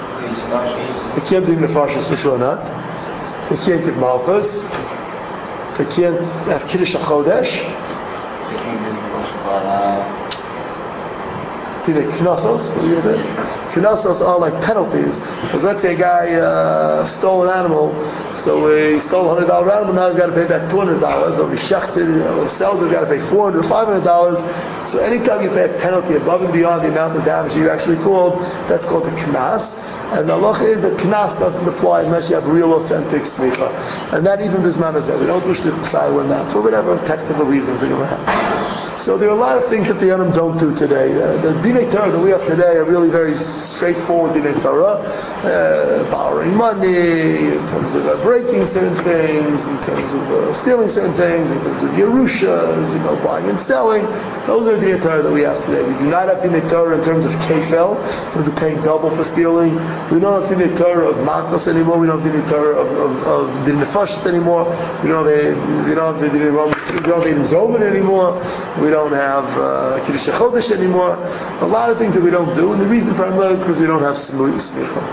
They can't do nefashis mishlanat. They can't give malchus. They can't have kiddush hachodesh. Dinei knossos, what are you going to say? Knossos are like penalties. If let's say a guy stole an animal, so he stole a $100 animal, now he's got to pay back $200, or he shechts it, or sells it, he's got to pay $400, $500. So anytime you pay a penalty above and beyond the amount of damage you actually called, that's called a knas. And the halacha is that knas doesn't apply unless you have real authentic smicha. And that even bisman is that. We don't do shtichusai when that, for whatever technical reasons they're going to have. So there are a lot of things that the Yonam don't do today. The Dinei Torah that we have today are really very straightforward Dinei Torah. Borrowing money, in terms of breaking certain things, in terms of stealing certain things, in terms of Yerushas, buying and selling. Those are the Dinei Torah that we have today. We do not have Dinei Torah in terms of kefel, in terms of paying double for stealing. We don't have Dinei Torah of Malchus anymore. We don't have Dinei Torah of Din Nefashis anymore. We don't have Dinei Zoman anymore. We don't have Kiddush HaChodesh anymore. A lot of things that we don't do, and the reason primarily is because we don't have smicha.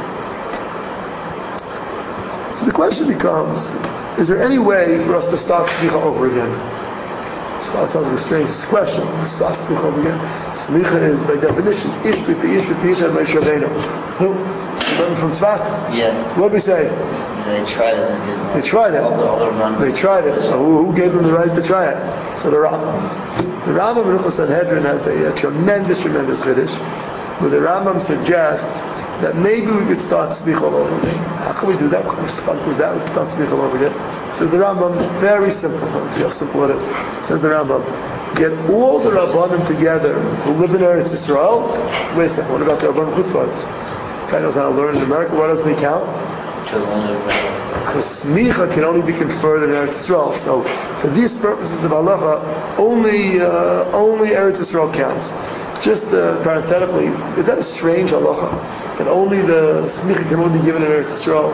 So the question becomes, is there any way for us to start smicha over again? Sounds like a strange question. Start smicha over again. Smicha is by definition ish b'pish Moshe Rabbeinu. No, remember from Tzvat.
Yeah.
So what do we say?
They tried it and didn't.
They tried it. They tried it. So who gave them the right to try it? So the Rambam. The Rambam in Hilchos Sanhedrin has a tremendous chiddush, where the Rambam suggests that maybe we could start smicha all over again. How can we do that? What kind of stunt is that? We can start smicha all over again. Says the Rambam, very simple. See how simple it is. Says the Rambam, get all the Rabbanim together who live in Eretz Yisrael. Wait a second, what about the Rabbanim Chutzlaretz? Guy knows how to learn in America. Why doesn't he count? Because smicha can only be conferred in Eretz Yisrael. So for these purposes of halacha, only Eretz Yisrael counts. Just parenthetically, is that a strange halacha that only the smicha can only be given in Eretz Yisrael?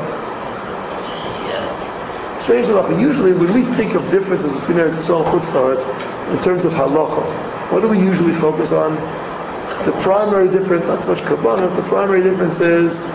Yeah. Strange halacha. Usually, when we think of differences between Eretz Yisrael and Chutz La'aretz in terms of halacha, what do we usually focus on? The primary difference, not so much kabbanas, the primary difference is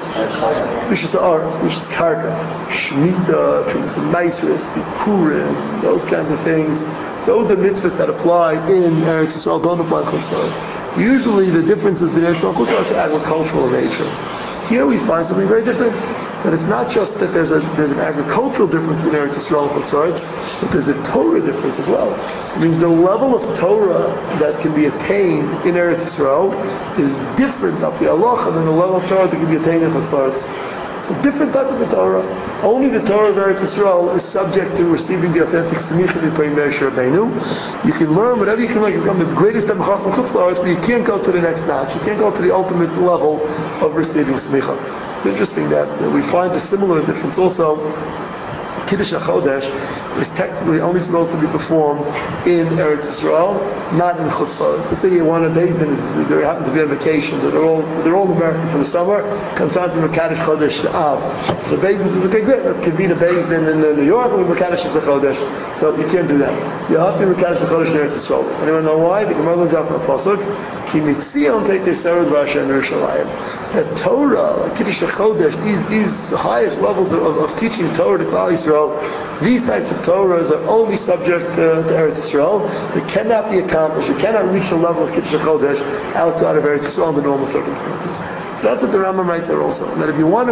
Mishas Art, Mishas Karka, Shemitah, Treatments of Maisris, Bikurim, those kinds of things. Those are mitzvahs that apply in Eretz Yisrael, don't apply in Chutz La'aretz. Usually the differences in Eretz Yisrael and Chutz La'aretz are agricultural in nature. Here we find something very different. That it's not just that there's an agricultural difference in Eretz Yisrael and Chutz La'aretz, but there's a Torah difference as well. It means the level of Torah that can be attained in Eretz Yisrael is different up the halacha than the level of Torah that can be attained in Chutz La'aretz. It's a different type of a Torah. Only the Torah of Eretz Yisrael is subject to receiving the authentic smicha b'prei Moshe Rabbeinu. You can learn whatever you can learn. You become the greatest Talmid Chacham in Chutz La'aretz, but you can't go to the next notch. You can't go to the ultimate level of receiving smicha. It's interesting that we find a similar difference also. Kiddush HaChodesh is technically only supposed to be performed in Eretz Yisrael, not in Chutz La'aretz. Let's say you want a Beis Din, they happen to be on vacation, they're all in America for the summer, comes down to Mekadesh Chodesh Av. So the Beis Din says, okay, great, let's convene a Beis Din in New York, and we Mekadesh Chodesh. So you can't do that. You have to Mekadesh Chodesh in Eretz Yisrael. Anyone know why? The Gemara learns out from a pasuk, Ki mitzion teitei sarud v'asher in Yerushalayim. That Torah, like Kiddush HaChodesh, these highest levels of teaching Torah to Klal Yisrael, these types of Torahs are only subject to Eretz Yisrael. They cannot be accomplished. You cannot reach the level of Kiddush HaChodesh outside of Eretz Yisrael under normal circumstances. So that's what the Rambam writes there also. That if you want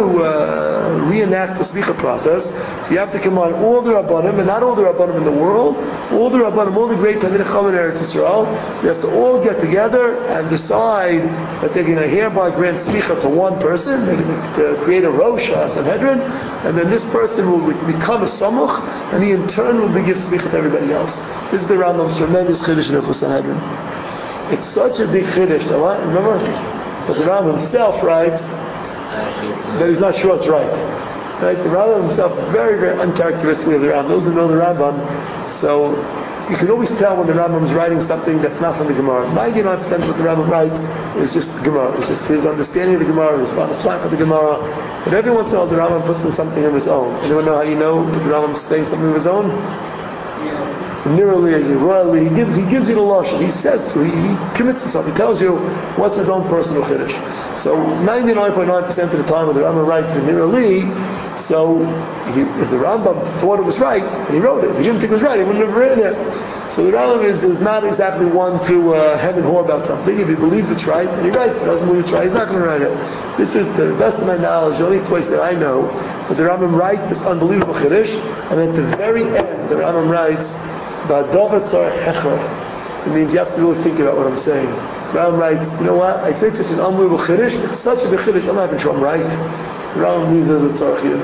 to reenact the smicha process, so you have to combine all the Rabbanim, and not all the Rabbanim in the world, all the Rabbanim, all the great Talmidei Chacham in Eretz Yisrael. You have to all get together and decide that they're going to hereby grant smicha to one person. They're going to create a Rosh, a Sanhedrin, and then this person will become a Samuch, and he in turn will give smicha to everybody else. This is the Rambam's tremendous chiddush in Hilchos Sanhedrin. It's such a big chiddush. Remember? But the Rambam himself writes that he's not sure it's right. Right? The Rambam himself, very, very uncharacteristically of the Rambam. Those who know the Rambam, so you can always tell when the Rambam is writing something that's not from the Gemara. 99% of what the Rambam writes is just the Gemara. It's just his understanding of the Gemara, his plan for the Gemara. But every once in a while, the Rambam puts in something of his own. Anyone know how you know that the Rambam is saying something of his own? From Nirali, royally, he gives you the lashon. He says to, he commits himself. He tells you what's his own personal chiddush. So 99.9% of the time when the Rambam writes from Nirali, so if the Rambam thought it was right, and he wrote it. If he didn't think it was right, he wouldn't have written it. So the Rambam is not exactly one to hem and haw about something. If he believes it's right, then he writes. If he doesn't believe it's right, he's not going to write it. This is, to the best of my knowledge, the only place that I know where the Rambam writes this unbelievable chiddush, and at the very end, the Rambam writes, it means you have to really think about what I'm saying. The Rambam writes, you know what? I say it's such an unbelievable chiddush. It's such a big chiddush. I'm not even sure I'm right. The Rambam uses a tzarech here.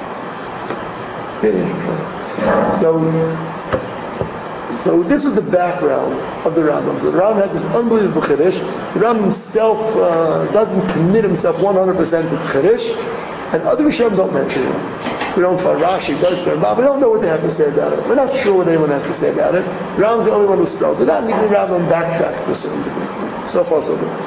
So this is the background of the Rambam. So the Rambam had this unbelievable chiddush. The Rambam himself doesn't commit himself 100% to the chiddush, and other Rishonim don't mention it. We don't find Rashi, does Rambam. We don't know what they have to say about it. We're not sure what anyone has to say about it. The Rambam's the only one who spells it out, and even the Rambam backtracks to a certain degree. So far, so good.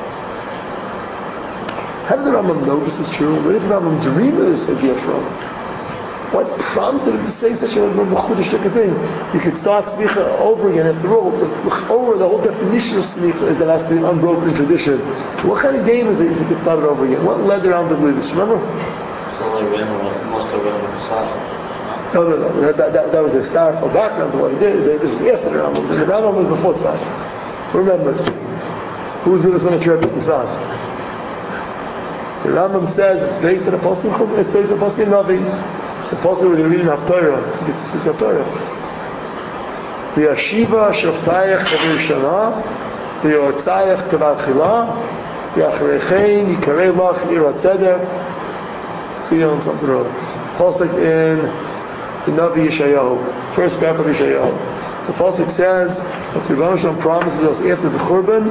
How did the Rambam know this is true? Where did the Rambam dream of this idea from? What prompted him to say such a chudish thing? You could start smicha over again. After all, the whole definition of smicha is that it has to be an unbroken tradition. So what kind of game is it you could start it over again? What led the Rambam to believe this? Remember?
It's only written most of it in Sfasa.
No. That was the historical background to what he did. This is after the Rambam. The Rambam was before Tzfas. Who remembers? Who was with us on the trip in Tzfas? The Rambam says it's based on a Pasuk. It's based on a Pasuk in Navi. It's a Pasuk we're going to read in Haftarah. This is Haftarah. V'yashiva shoftayach kavir shana, v'yotzayach tavachila, v'yacharechein yikarei lach ir hatzedek. See on something or other. It's a Pasuk in the Navi Yeshayahu, first paragraph of Yeshayahu. The Pasuk says that the Rebbeinu Shalom promises us after the Churban,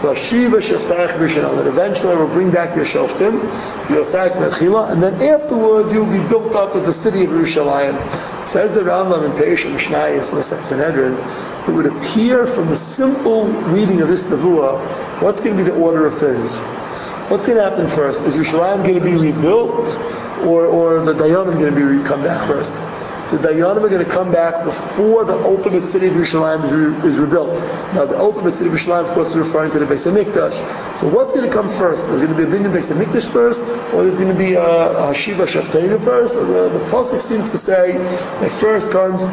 that eventually will bring back your Shoftim, and then afterwards you will be built up as the city of Yerushalayim. Says the Rambam in Perish Mishnayos in the Masechet Sanhedrin, it would appear from the simple reading of this Nevuah, what's going to be the order of things? What's going to happen first? Is Yerushalayim going to be rebuilt, or the Dayanim going to come back first? The Dayanim are going to come back before the ultimate city of Yerushalayim is rebuilt. Now, the ultimate city of Yerushalayim, of course, is referring to the Beis HaMikdash. So, what's going to come first? There's going to be a Binyan Beis HaMikdash first, or there's going to be a Hashiva Shafteinu first? The Pasuk seems to say that first comes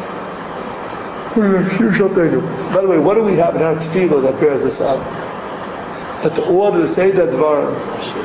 Hashiva Shafteinu. By the way, what do we have in our tefillah that bears this out? At the order to say that Dvarim.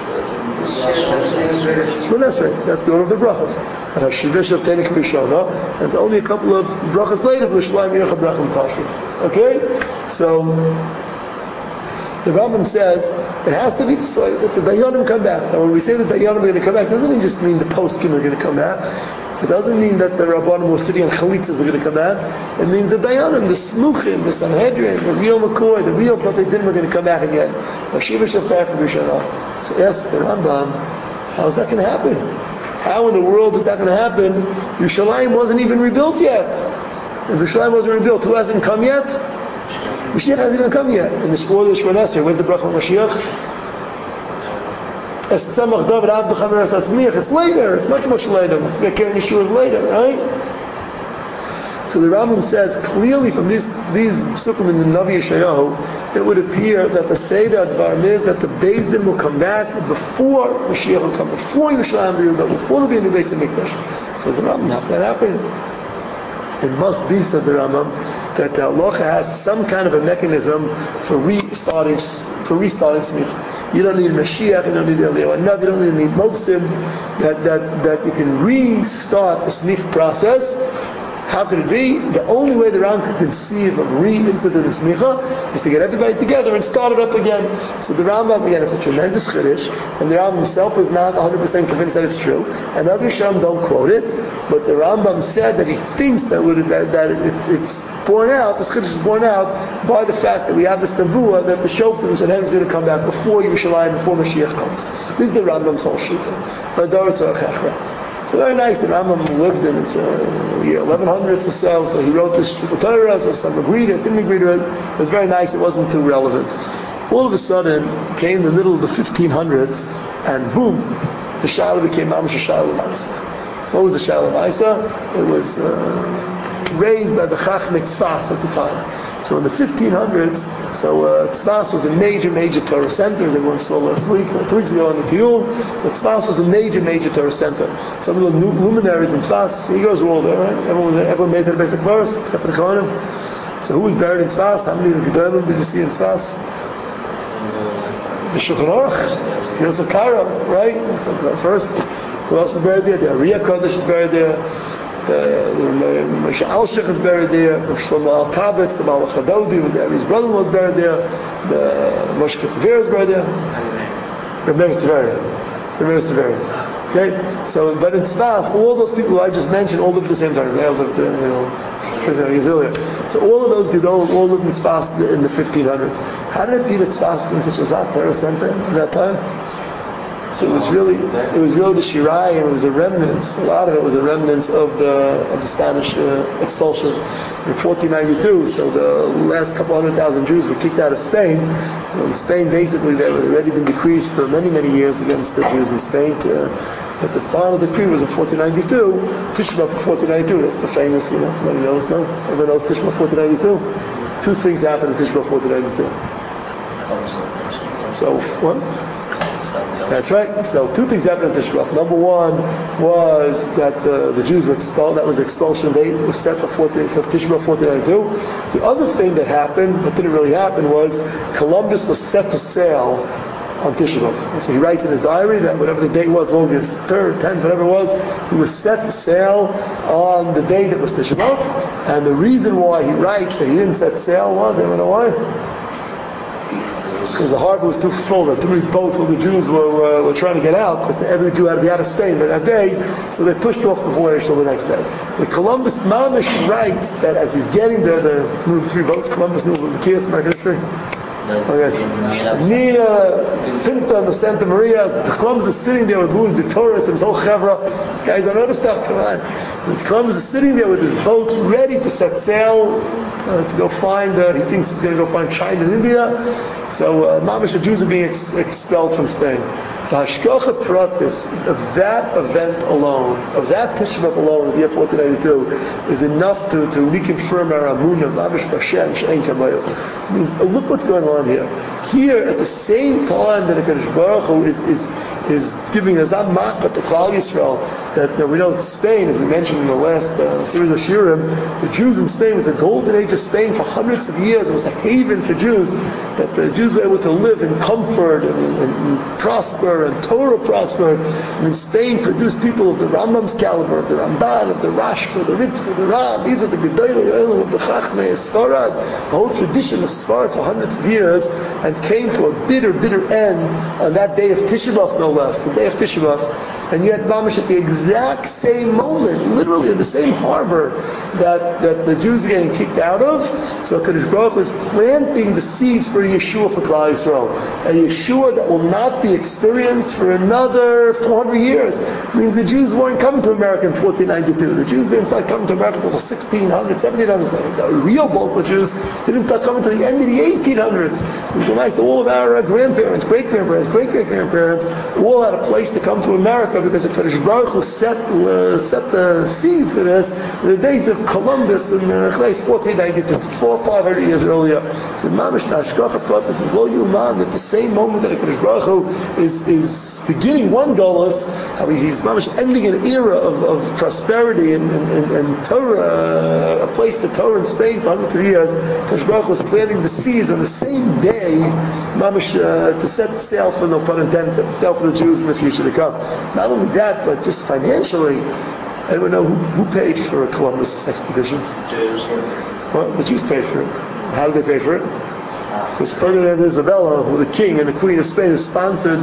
That's the order of the brachas. And Hashiva Shavtenik Rishona, and it's only a couple of brachas later, L'Shleim Yircha Brachim Tashriv. Okay? So, the Rambam says, it has to be this way, that the Dayanim come back. Now when we say the Dayanim are going to come back, it doesn't just mean the poskim are going to come back. It doesn't mean that the Rabbanim who are sitting on Chalitzas are going to come back. It means the Dayanim, the Smuchim, the Sanhedrin, the real McCoy, the real Platei Din are going to come back again. Hashiva Shaftach Rishonah. So ask the Rambam, how is that going to happen? How in the world is that going to happen? Yerushalayim wasn't even rebuilt yet. If Yerushalayim wasn't rebuilt, who hasn't come yet? Mashiach hasn't even come yet. In this order of Shemon Esrei, where's the bracha of Mashiach? It's later. It's much later. It's Mekir Yeshua is later, right? So the Rambam says clearly from these psukim in the Navi Yeshayahu, it would appear that the Seder Advarim is that the Beis Din will come back before Mashiach will come, before Yerushalayim will be rebuilt, before there will be a new Beis HaMikdash. Says the Rambam, how can that happen? It must be, says the Rambam, that the halacha has some kind of a mechanism for restarting smicha. You don't need Mashiach, you don't need Eliyahu Hanavi, you don't need Moksim, that you can restart the smicha process. How could it be? The only way the Rambam could conceive of reinstituting smicha is to get everybody together and start it up again. So the Rambam, again, it's a tremendous chiddush, and the Rambam himself is not 100% convinced that it's true, and other Rishonim don't quote it, but the Rambam said that he thinks that it's borne out, this chiddush is borne out by the fact that we have this nevuah that the Shoftim and Sanhedrin is going to come back before Yerushalayim, before Mashiach comes. This is the Rambam's whole shita. It's very nice. The Rambam lived in the year 1100s or so he wrote this Torah, so some agreed it, didn't agree to it. It was very nice, it wasn't too relevant. All of a sudden, came the middle of the 1500s, and boom, the Shaila became Mamash Shaila Maisa. What was the Shaila Maisa? It was raised by the Chachmei Tzfas at the time. So in the 1500s, Tzfas was a major Torah center, as everyone saw last week, 2 weeks ago on the Tiyul. So Tzfas was a major Torah center. Some of the luminaries in Tzfas, you guys were all there, right? Everyone made it a basic verse, except for the Kohanim. So who was buried in Tzfas? How many of the Gedolim did you see in Tzfas? The Shulchan Aruch, Yosef Karo, right? That's the first. Who else is buried there? The Ariya Kodesh is buried there. The Moshe Alshich is buried there. Shlomo Al-Kabetz, the Malach HaDodi was there. His brother-in-law was buried there. The Moshe Ketuvera is buried there. Reb Meir Tveria. Okay, so but in Tzfas, all those people who I just mentioned all lived at the same time. They all lived, So all of those Gedolim all lived in Tzfas in the 1500s. How did it be that Tzfas became such a Torah center at that time? So it was really the Shirai, and it was a remnants. A lot of it was a remnants of the Spanish expulsion in 1492. So the last couple 100,000 Jews were kicked out of Spain. So in Spain, basically, they had already been decreased for many years against the Jews in Spain. But the final decree was in 1492. Tisha B'Av for 1492. That's the famous, everybody knows now. Everyone knows Tisha B'Av 1492. Two things happened in Tisha B'Av 1492. So what? That's right. So two things happened in Tisha B'Av. Number one was that the Jews were expelled. That was the expulsion date. It was set for Tisha B'Av 1492. The other thing that happened, that didn't really happen, was Columbus was set to sail on Tisha B'Av. So he writes in his diary that whatever the date was, August 3rd, 10th, whatever it was, he was set to sail on the day that was Tisha B'Av. And the reason why he writes that he didn't set sail was, anyone know why? Because the harbor was too full. There were too many boats. All the Jews were trying to get out, because every Jew had to be out of Spain by that day. So they pushed off the voyage till the next day. But Columbus Mamish writes that as he's getting there, the 3 boats, Columbus knew the Kias American history. Nina, Pinta, and the Santa Maria. Columbus is sitting there with Louis de Torres and his whole chevra. Guys, I know this stuff. Come on. And Columbus is sitting there with his boats ready to set sail to go find. He thinks he's going to go find China and India. So, Mamish, the Jews are being expelled from Spain. The Hashgacha Pratis of that event alone, of that Tisha B'Av alone, of the year 1492, is enough to reconfirm our Amunah. Mamish B'Shem She'en Kamayu. Means, look what's going on here. Here, at the same time that the Kadosh Baruch Hu is giving Azam Ma'at to Klal Yisrael, that we know that Spain, as we mentioned in the last series of Shiurim, the Jews in Spain was the golden age of Spain for hundreds of years. It was a haven for Jews, that the Jews were able to live in comfort and prosper, and Torah prospered. And Spain produced people of the Rambam's caliber, of the Ramban, of the Rashba, the Ritva, the Rab. These are the Gedolei of the Chachmei Sfarad. The whole tradition of Sfarad for hundreds of years, and came to a bitter end on that day of Tisha B'Av, no less, the day of Tisha B'Av. And yet, Mamish, at the exact same moment, literally in the same harbor that the Jews are getting kicked out of, so Kadosh Baruch was planting the seeds for a Yeshua for Klal Yisrael. A Yeshua that will not be experienced for another 400 years. It means the Jews weren't coming to America in 1492. The Jews didn't start coming to America until 1600s, 1700s. The real bulk of Jews didn't start coming to the end of the 1800s. All of our grandparents, great-grandparents, great-great-grandparents, all had a place to come to America, because the Kadosh Baruch Hu set the seeds for this in the days of Columbus in 1492, 400-500 years earlier. So Mamish Hashgacha Pratis is lo yuman, at the same moment that the Kadosh Baruch Hu is beginning one Golus, how he's Mamish ending an era of prosperity and Torah, a place for Torah in Spain for hundreds of years. Kadosh Baruch Hu was planting the seeds on the same day, Mamish, to set sail for, no pun intended, set sail for the Jews in the future to come. Not only that, but just financially, anyone know who paid for Columbus' expeditions?
Jews.
Well, the Jews paid for it. How did they pay for it? Because Ferdinand and Isabella, who were the king and the queen of Spain, who sponsored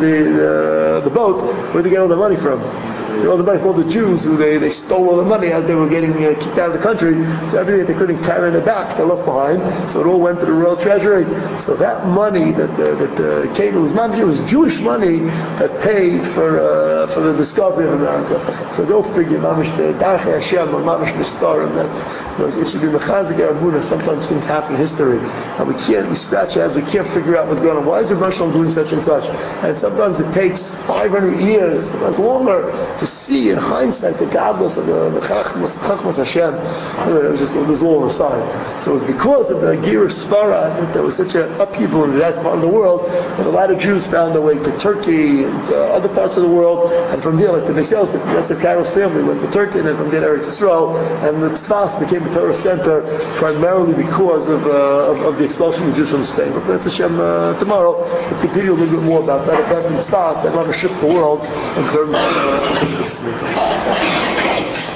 the boats, where did they get all the money from? They got all the money from all the Jews, who they stole all the money as they were getting kicked out of the country. So everything that they couldn't carry in their backs, they left behind. So it all went to the royal treasury. So that money that came, it was Jewish money that paid for the discovery of America. So go figure, Mamish, the Darchei Hashem, or Mamish Mistarim, that it should be Mechazik Arabuna. Sometimes things happen in history, and we scratch our heads, we can't figure out what's going on. Why is Rebbe Shalom doing such and such? And sometimes it takes 500 years, sometimes longer, to see in hindsight the godless of the Chachmas Hashem. Anyway, this is all on the side. So it was because of the Gira Spara that there was such an upheaval in that part of the world that a lot of Jews found their way to Turkey and other parts of the world, and from there, like the Beis Yosef Kairo's family went to Turkey, and then from there Eretz Yisrael, and the Tzfas became a Torah center primarily because of the expulsion of Jews from Spain. So that's Hashem. Tomorrow we'll continue a little bit more about that event in Tzfas that will have shift the world in terms of this.